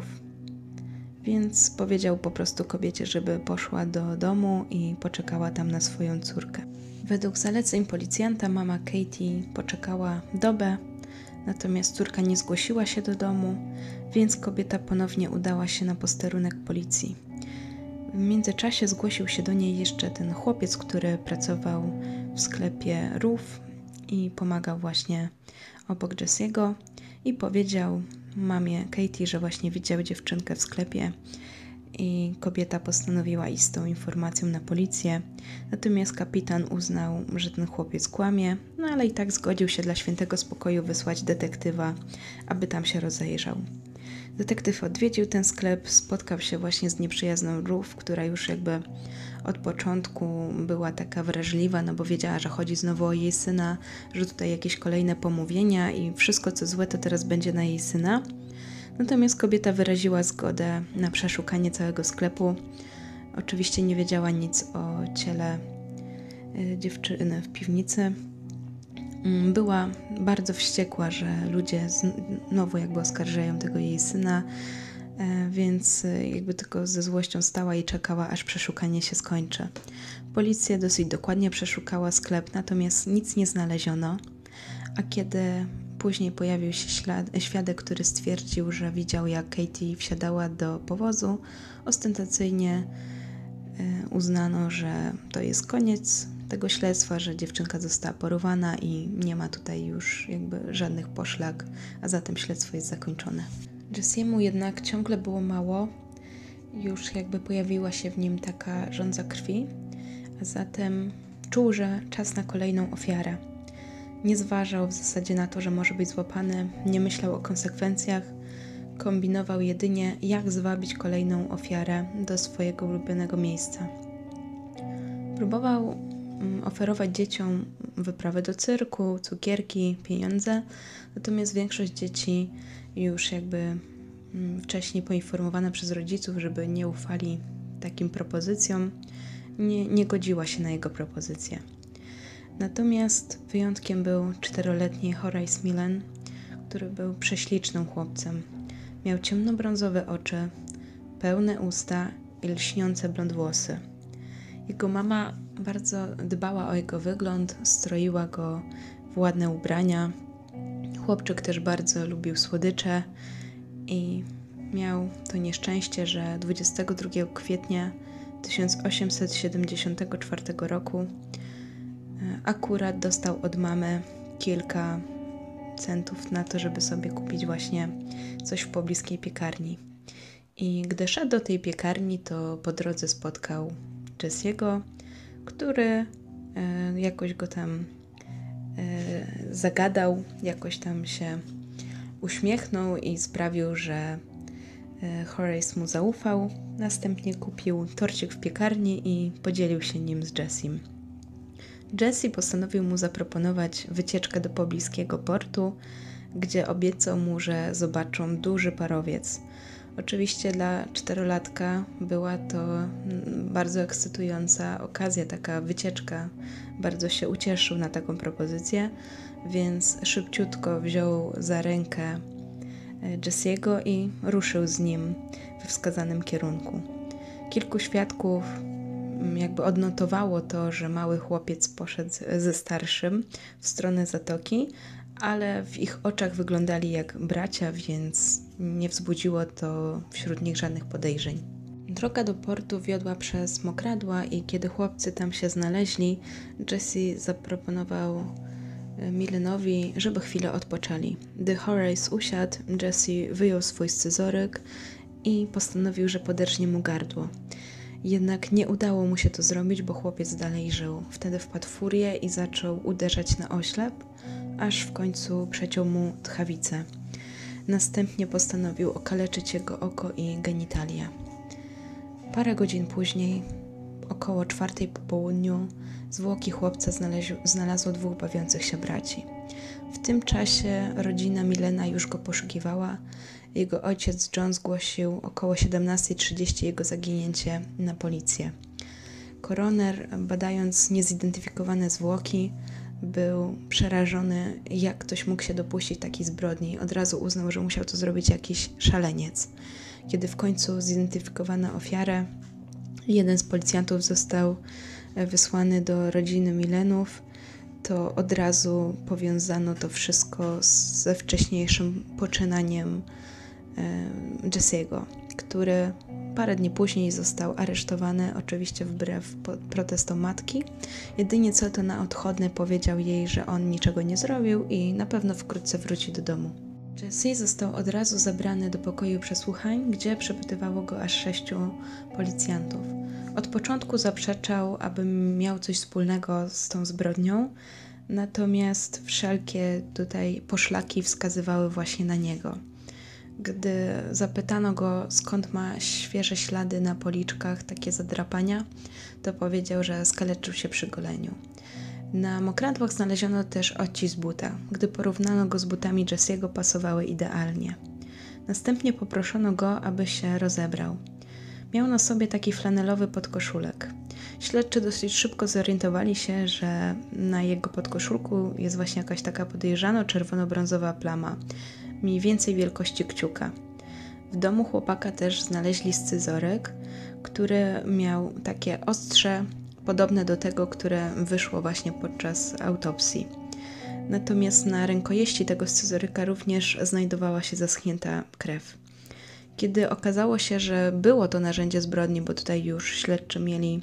Więc powiedział po prostu kobiecie, żeby poszła do domu i poczekała tam na swoją córkę. Według zaleceń policjanta mama Katie poczekała dobę, natomiast córka nie zgłosiła się do domu, więc kobieta ponownie udała się na posterunek policji. W międzyczasie zgłosił się do niej jeszcze ten chłopiec, który pracował w sklepie Rów i pomagał właśnie obok Jesse'ego i powiedział mamie Katie, że właśnie widział dziewczynkę w sklepie i kobieta postanowiła iść z tą informacją na policję. Natomiast kapitan uznał, że ten chłopiec kłamie, no ale i tak zgodził się dla świętego spokoju wysłać detektywa, aby tam się rozejrzał. Detektyw odwiedził ten sklep, spotkał się właśnie z nieprzyjazną Ruth, która już jakby od początku była taka wrażliwa, no bo wiedziała, że chodzi znowu o jej syna, że tutaj jakieś kolejne pomówienia i wszystko co złe to teraz będzie na jej syna. Natomiast kobieta wyraziła zgodę na przeszukanie całego sklepu. Oczywiście nie wiedziała nic o ciele dziewczyny w piwnicy. Była bardzo wściekła, że ludzie znowu jakby oskarżają tego jej syna, więc jakby tylko ze złością stała i czekała, aż przeszukanie się skończy. Policja dosyć dokładnie przeszukała sklep, natomiast nic nie znaleziono, a kiedy później pojawił się ślad, świadek, który stwierdził, że widział, jak Katie wsiadała do powozu, ostentacyjnie uznano, że to jest koniec tego śledztwa, że dziewczynka została porwana i nie ma tutaj już jakby żadnych poszlak, a zatem śledztwo jest zakończone. Jesse'emu jednak ciągle było mało, już jakby pojawiła się w nim taka żądza krwi, a zatem czuł, że czas na kolejną ofiarę. Nie zważał w zasadzie na to, że może być złapany, nie myślał o konsekwencjach, kombinował jedynie, jak zwabić kolejną ofiarę do swojego ulubionego miejsca. Próbował oferować dzieciom wyprawę do cyrku, cukierki, pieniądze, natomiast większość dzieci już jakby wcześniej poinformowana przez rodziców, żeby nie ufali takim propozycjom, nie, nie godziła się na jego propozycję. Natomiast wyjątkiem był czteroletni Horace Millen, który był prześlicznym chłopcem. Miał ciemnobrązowe oczy, pełne usta i lśniące blond włosy. Jego mama bardzo dbała o jego wygląd, stroiła go w ładne ubrania. Chłopczyk też bardzo lubił słodycze i miał to nieszczęście, że dwudziestego drugiego kwietnia tysiąc osiemset siedemdziesiątego czwartego roku akurat dostał od mamy kilka centów na to, żeby sobie kupić właśnie coś w pobliskiej piekarni. I gdy szedł do tej piekarni, to po drodze spotkał Jesse'ego, który e, jakoś go tam e, zagadał, jakoś tam się uśmiechnął i sprawił, że e, Horace mu zaufał. Następnie kupił torcik w piekarni i podzielił się nim z Jesse'em. Jesse postanowił mu zaproponować wycieczkę do pobliskiego portu, gdzie obiecał mu, że zobaczą duży parowiec. Oczywiście dla czterolatka była to bardzo ekscytująca okazja, taka wycieczka. Bardzo się ucieszył na taką propozycję, więc szybciutko wziął za rękę Jesse'ego i ruszył z nim we wskazanym kierunku. Kilku świadków jakby odnotowało to, że mały chłopiec poszedł ze starszym w stronę zatoki, ale w ich oczach wyglądali jak bracia, więc nie wzbudziło to wśród nich żadnych podejrzeń. Droga do portu wiodła przez mokradła i kiedy chłopcy tam się znaleźli, Jesse zaproponował Millenowi, żeby chwilę odpoczęli. Gdy Horace usiadł, Jesse wyjął swój scyzoryk i postanowił, że poderżnie mu gardło. Jednak nie udało mu się to zrobić, bo chłopiec dalej żył. Wtedy wpadł w furię i zaczął uderzać na oślep, aż w końcu przeciął mu tchawicę. Następnie postanowił okaleczyć jego oko i genitalia. Parę godzin później około czwartej po południu zwłoki chłopca znaleźli, znalazło dwóch bawiących się braci. W tym czasie rodzina Millena już go poszukiwała. Jego ojciec John zgłosił około siedemnasta trzydzieści jego zaginięcie na policję. Koroner, badając niezidentyfikowane zwłoki, był przerażony, jak ktoś mógł się dopuścić takiej zbrodni. Od razu uznał, że musiał to zrobić jakiś szaleniec. Kiedy w końcu zidentyfikowano ofiarę, jeden z policjantów został wysłany do rodziny Millenów, to od razu powiązano to wszystko ze wcześniejszym poczynaniem Jesse'ego, który parę dni później został aresztowany, oczywiście wbrew protestom matki. Jedynie co to na odchodne powiedział jej, że on niczego nie zrobił i na pewno wkrótce wróci do domu. Jesse został od razu zabrany do pokoju przesłuchań, gdzie przepytywało go aż sześciu policjantów. Od początku zaprzeczał, aby miał coś wspólnego z tą zbrodnią, natomiast wszelkie tutaj poszlaki wskazywały właśnie na niego. Gdy zapytano go, skąd ma świeże ślady na policzkach, takie zadrapania, to powiedział, że skaleczył się przy goleniu. Na mokradłach znaleziono też odcisk buta. Gdy porównano go z butami Jesse'ego, pasowały idealnie. Następnie poproszono go, aby się rozebrał. Miał na sobie taki flanelowy podkoszulek. Śledczy dosyć szybko zorientowali się, że na jego podkoszulku jest właśnie jakaś taka podejrzano czerwono-brązowa plama, mniej więcej wielkości kciuka. W domu chłopaka też znaleźli scyzoryk, który miał takie ostrze podobne do tego, które wyszło właśnie podczas autopsji. Natomiast na rękojeści tego scyzoryka również znajdowała się zaschnięta krew. Kiedy okazało się, że było to narzędzie zbrodni, bo tutaj już śledczy mieli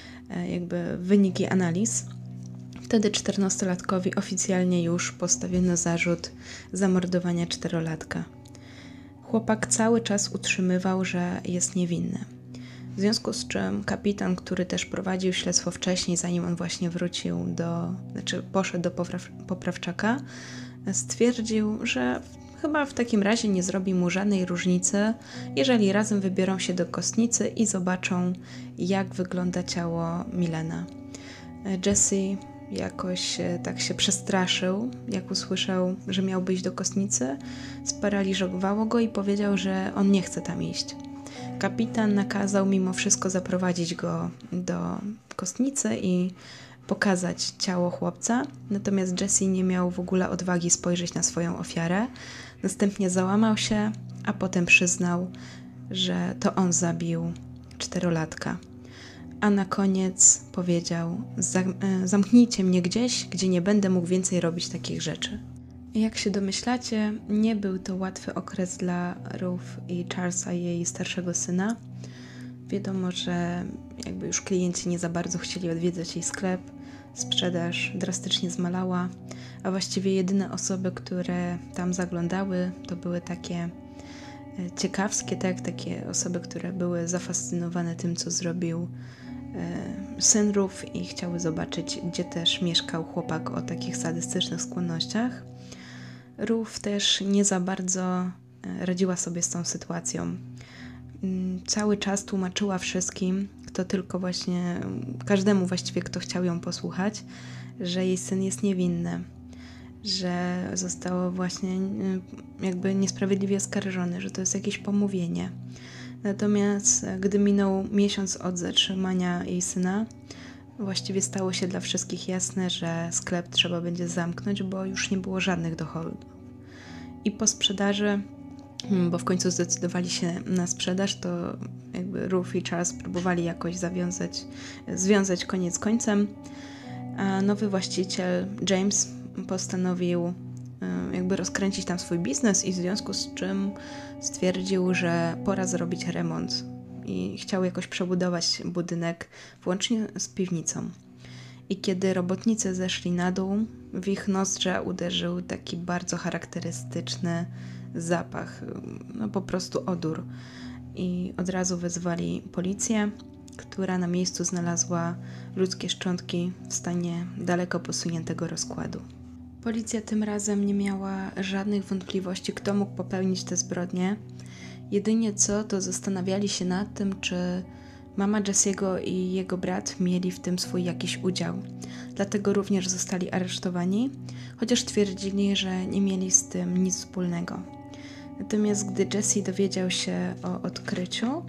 jakby wyniki analiz, wtedy czternastolatkowi oficjalnie już postawiono zarzut zamordowania czterolatka. Chłopak cały czas utrzymywał, że jest niewinny. W związku z czym kapitan, który też prowadził śledztwo wcześniej, zanim on właśnie wrócił do, znaczy poszedł do popraw, poprawczaka, stwierdził, że chyba w takim razie nie zrobi mu żadnej różnicy, jeżeli razem wybiorą się do kostnicy i zobaczą, jak wygląda ciało Millena. Jesse jakoś tak się przestraszył, jak usłyszał, że miał być do kostnicy, sparaliżowało go i powiedział, że on nie chce tam iść. Kapitan nakazał mimo wszystko zaprowadzić go do kostnicy i pokazać ciało chłopca, natomiast Jesse nie miał w ogóle odwagi spojrzeć na swoją ofiarę. Następnie załamał się, a potem przyznał, że to on zabił czterolatka. A na koniec powiedział: zamknijcie mnie gdzieś, gdzie nie będę mógł więcej robić takich rzeczy. Jak się domyślacie, nie był to łatwy okres dla Ruth i Charlesa, jej starszego syna. Wiadomo, że jakby już klienci nie za bardzo chcieli odwiedzać jej sklep, sprzedaż drastycznie zmalała, a właściwie jedyne osoby, które tam zaglądały, to były takie ciekawskie, tak, takie osoby, które były zafascynowane tym, co zrobił e, syn Ruth i chciały zobaczyć, gdzie też mieszkał chłopak o takich sadystycznych skłonnościach. Ruth też nie za bardzo radziła sobie z tą sytuacją. Cały czas tłumaczyła wszystkim, kto tylko właśnie, każdemu właściwie, kto chciał ją posłuchać, że jej syn jest niewinny, że zostało właśnie jakby niesprawiedliwie oskarżony, że to jest jakieś pomówienie. Natomiast gdy minął miesiąc od zatrzymania jej syna, właściwie stało się dla wszystkich jasne, że sklep trzeba będzie zamknąć, bo już nie było żadnych dochodów. I po sprzedaży, bo w końcu zdecydowali się na sprzedaż, to jakby Ruth i Charles próbowali jakoś zawiązać, związać koniec końcem, a nowy właściciel James postanowił jakby rozkręcić tam swój biznes i w związku z czym stwierdził, że pora zrobić remont i chciał jakoś przebudować budynek włącznie z piwnicą. I kiedy robotnicy zeszli na dół, w ich nozdrza uderzył taki bardzo charakterystyczny zapach, no po prostu odór. I od razu wezwali policję, która na miejscu znalazła ludzkie szczątki w stanie daleko posuniętego rozkładu. Policja tym razem nie miała żadnych wątpliwości, kto mógł popełnić te zbrodnie. Jedynie co, to zastanawiali się nad tym, czy Mama Jesse'ego i jego brat mieli w tym swój jakiś udział, dlatego również zostali aresztowani, chociaż twierdzili, że nie mieli z tym nic wspólnego. Natomiast gdy Jesse dowiedział się o odkryciu,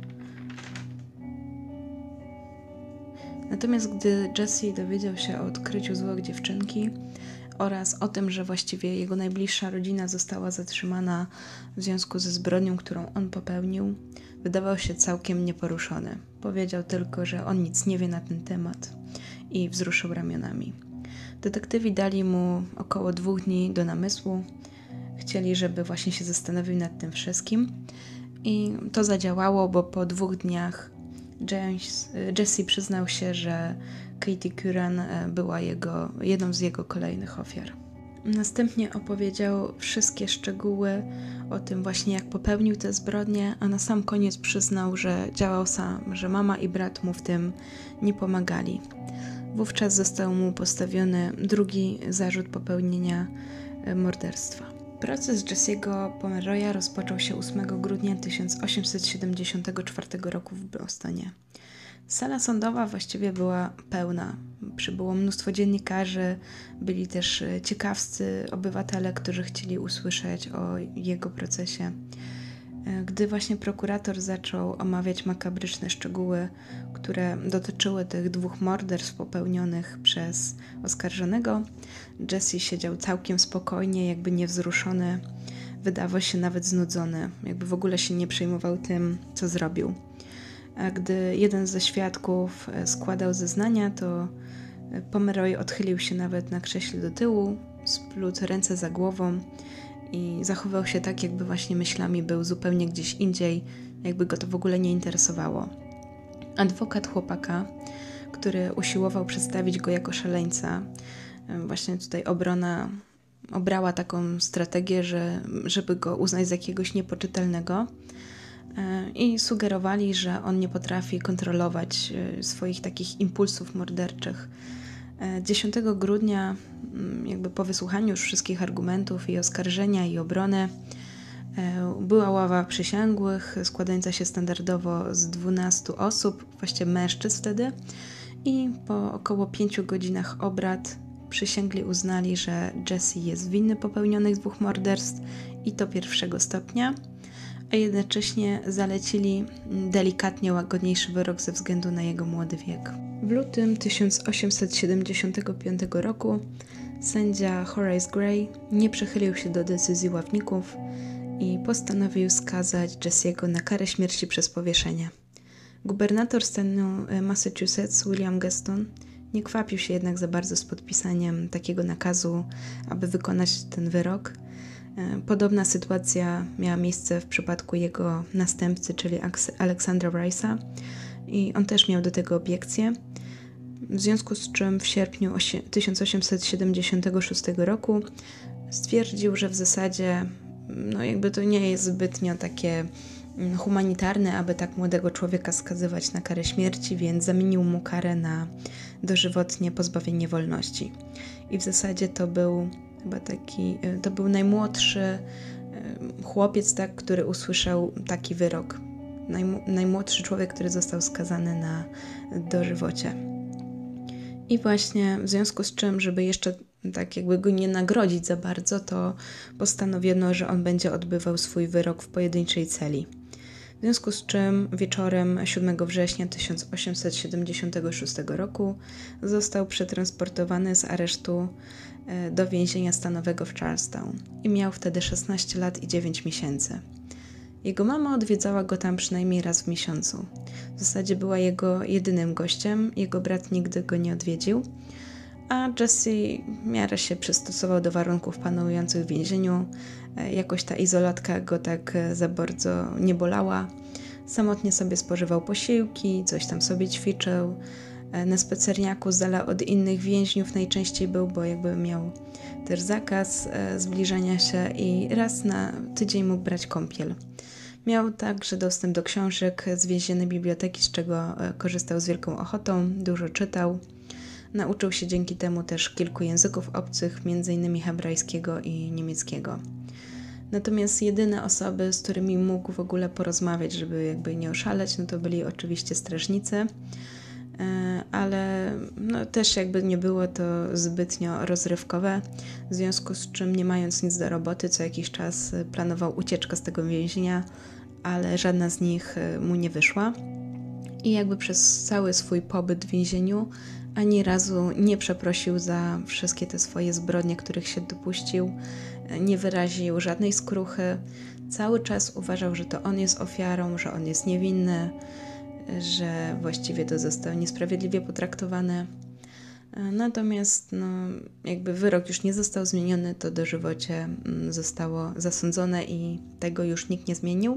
Natomiast gdy Jesse dowiedział się o odkryciu zwłok dziewczynki oraz o tym, że właściwie jego najbliższa rodzina została zatrzymana w związku ze zbrodnią, którą on popełnił, wydawał się całkiem nieporuszony. Powiedział tylko, że on nic nie wie na ten temat i wzruszył ramionami. Detektywi dali mu około dwóch dni do namysłu. Chcieli, żeby właśnie się zastanowił nad tym wszystkim i to zadziałało, bo po dwóch dniach James, Jesse przyznał się, że Katie Curran była jego, jedną z jego kolejnych ofiar. Następnie opowiedział wszystkie szczegóły o tym właśnie, jak popełnił te zbrodnie, a na sam koniec przyznał, że działał sam, że mama i brat mu w tym nie pomagali. Wówczas został mu postawiony drugi zarzut popełnienia morderstwa. Proces Jesse'ego Pomeroya rozpoczął się ósmego grudnia tysiąc osiemset siedemdziesiątego czwartego roku w Bostonie. Sala sądowa właściwie była pełna. Przybyło mnóstwo dziennikarzy, byli też ciekawscy obywatele, którzy chcieli usłyszeć o jego procesie. Gdy właśnie prokurator zaczął omawiać makabryczne szczegóły, które dotyczyły tych dwóch morderstw popełnionych przez oskarżonego, Jesse siedział całkiem spokojnie, jakby niewzruszony, wydawał się nawet znudzony, jakby w ogóle się nie przejmował tym, co zrobił. A gdy jeden ze świadków składał zeznania, to Pomeroy odchylił się nawet na krześle do tyłu, splótł ręce za głową i zachował się tak, jakby właśnie myślami był zupełnie gdzieś indziej, jakby go to w ogóle nie interesowało. Adwokat chłopaka, który usiłował przedstawić go jako szaleńca, właśnie tutaj obrona obrała taką strategię, że, żeby go uznać za jakiegoś niepoczytalnego i sugerowali, że on nie potrafi kontrolować swoich takich impulsów morderczych. dziesiątego grudnia, jakby po wysłuchaniu już wszystkich argumentów i oskarżenia i obrony, była ława przysięgłych, składająca się standardowo z dwunastu osób, właściwie mężczyzn wtedy, i po około pięciu godzinach obrad przysięgli uznali, że Jesse jest winny popełnionych dwóch morderstw i to pierwszego stopnia, a jednocześnie zalecili delikatnie łagodniejszy wyrok ze względu na jego młody wiek. W lutym tysiąc osiemset siedemdziesiątego piątego roku sędzia Horace Gray nie przychylił się do decyzji ławników i postanowił skazać Jesse'ego na karę śmierci przez powieszenie. Gubernator stanu Massachusetts William Gaston nie kwapił się jednak za bardzo z podpisaniem takiego nakazu, aby wykonać ten wyrok. Podobna sytuacja miała miejsce w przypadku jego następcy, czyli Alexandra Rice'a, i on też miał do tego obiekcje, w związku z czym w sierpniu tysiąc osiemset siedemdziesiątego szóstego roku stwierdził, że w zasadzie no jakby to nie jest zbytnio takie humanitarne, aby tak młodego człowieka skazywać na karę śmierci, więc zamienił mu karę na dożywotnie pozbawienie wolności. I w zasadzie to był chyba taki, to był najmłodszy chłopiec, tak, który usłyszał taki wyrok. Najm- najmłodszy człowiek, który został skazany na dożywocie. I właśnie w związku z czym, żeby jeszcze tak jakby go nie nagrodzić za bardzo, to postanowiono, że on będzie odbywał swój wyrok w pojedynczej celi. W związku z czym wieczorem siódmego września tysiąc osiemset siedemdziesiątego szóstego roku został przetransportowany z aresztu do więzienia stanowego w Charlestown i miał wtedy szesnaście lat i dziewięć miesięcy. Jego mama odwiedzała go tam przynajmniej raz w miesiącu. W zasadzie była jego jedynym gościem, jego brat nigdy go nie odwiedził, a Jesse w miarę się przystosował do warunków panujących w więzieniu. Jakoś ta izolatka go tak za bardzo nie bolała. Samotnie sobie spożywał posiłki, coś tam sobie ćwiczył. Na spacerniaku z dala od innych więźniów najczęściej był, bo jakby miał też zakaz zbliżania się i raz na tydzień mógł brać kąpiel. Miał także dostęp do książek z więziennej biblioteki, z czego korzystał z wielką ochotą, dużo czytał. Nauczył się dzięki temu też kilku języków obcych, między innymi hebrajskiego i niemieckiego. Natomiast jedyne osoby, z którymi mógł w ogóle porozmawiać, żeby jakby nie oszaleć, no to byli oczywiście strażnicy, ale no też jakby nie było to zbytnio rozrywkowe, w związku z czym nie mając nic do roboty, co jakiś czas planował ucieczkę z tego więzienia, ale żadna z nich mu nie wyszła. I jakby przez cały swój pobyt w więzieniu ani razu nie przeprosił za wszystkie te swoje zbrodnie, których się dopuścił, nie wyraził żadnej skruchy. Cały czas uważał, że to on jest ofiarą, że on jest niewinny, że właściwie to został niesprawiedliwie potraktowany. Natomiast no, jakby wyrok już nie został zmieniony, to dożywocie zostało zasądzone i tego już nikt nie zmienił.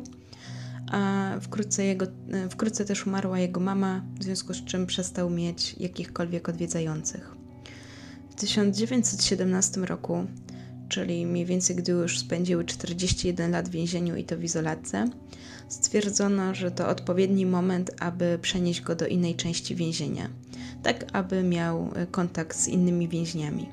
A wkrótce, jego, wkrótce też umarła jego mama, w związku z czym przestał mieć jakichkolwiek odwiedzających. W tysiąc dziewięćset siedemnastym roku, czyli mniej więcej gdy już spędziły czterdzieści jeden lat w więzieniu i to w izolatce, stwierdzono, że to odpowiedni moment, aby przenieść go do innej części więzienia, tak aby miał kontakt z innymi więźniami.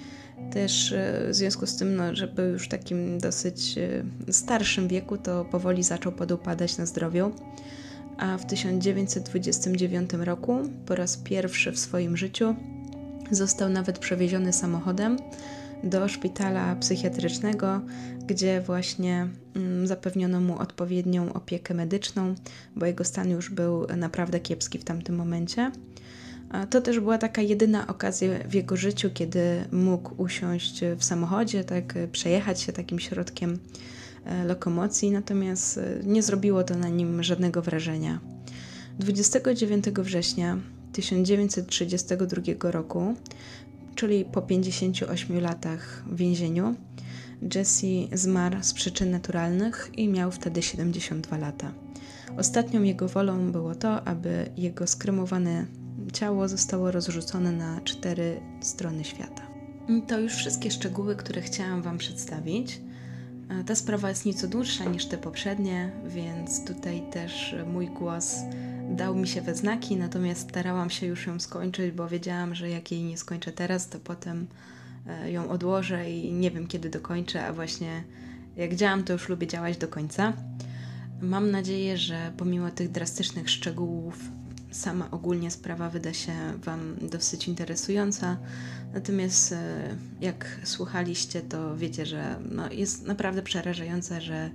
Też w związku z tym, no, że był już w takim dosyć starszym wieku, to powoli zaczął podupadać na zdrowiu, a w tysiąc dziewięćset dwudziestym dziewiątym roku po raz pierwszy w swoim życiu został nawet przewieziony samochodem do szpitala psychiatrycznego, gdzie właśnie zapewniono mu odpowiednią opiekę medyczną, bo jego stan już był naprawdę kiepski w tamtym momencie. To też była taka jedyna okazja w jego życiu, kiedy mógł usiąść w samochodzie, tak, przejechać się takim środkiem lokomocji, natomiast nie zrobiło to na nim żadnego wrażenia. dwudziestego dziewiątego września tysiąc dziewięćset trzydziestego drugiego roku, czyli po pięćdziesięciu ośmiu latach w więzieniu, Jesse zmarł z przyczyn naturalnych i miał wtedy siedemdziesiąt dwa lata. Ostatnią jego wolą było to, aby jego skremowane ciało zostało rozrzucone na cztery strony świata. To już wszystkie szczegóły, które chciałam Wam przedstawić. Ta sprawa jest nieco dłuższa niż te poprzednie, więc tutaj też mój głos dał mi się we znaki, natomiast starałam się już ją skończyć, bo wiedziałam, że jak jej nie skończę teraz, to potem ją odłożę i nie wiem, kiedy dokończę, a właśnie jak działam, to już lubię działać do końca. Mam nadzieję, że pomimo tych drastycznych szczegółów sama ogólnie sprawa wyda się Wam dosyć interesująca, natomiast jak słuchaliście, to wiecie, że no, jest naprawdę przerażające, że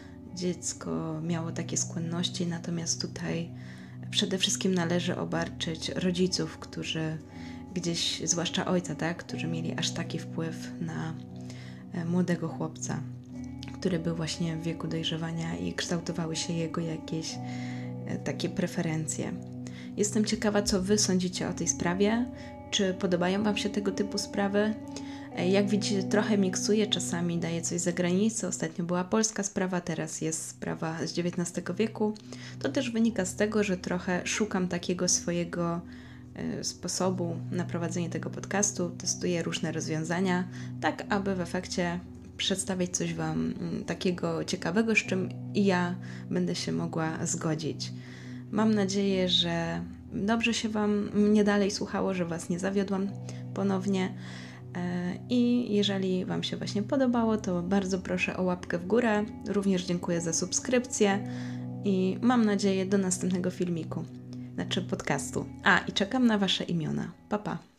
dziecko miało takie skłonności, natomiast tutaj przede wszystkim należy obarczyć rodziców, którzy gdzieś, zwłaszcza ojca, tak, którzy mieli aż taki wpływ na młodego chłopca, który był właśnie w wieku dojrzewania i kształtowały się jego jakieś takie preferencje. Jestem ciekawa, co Wy sądzicie o tej sprawie. Czy podobają Wam się tego typu sprawy? Jak widzicie, trochę miksuję, czasami daję coś z zagranicy. Ostatnio była polska sprawa, teraz jest sprawa z dziewiętnastego wieku. To też wynika z tego, że trochę szukam takiego swojego sposobu na prowadzenie tego podcastu. Testuję różne rozwiązania, tak aby w efekcie przedstawić coś Wam takiego ciekawego, z czym i ja będę się mogła zgodzić. Mam nadzieję, że dobrze się Wam mnie dalej słuchało, że Was nie zawiodłam ponownie i jeżeli Wam się właśnie podobało, to bardzo proszę o łapkę w górę. Również dziękuję za subskrypcję i mam nadzieję do następnego filmiku, znaczy podcastu. A, i czekam na Wasze imiona. Pa, pa!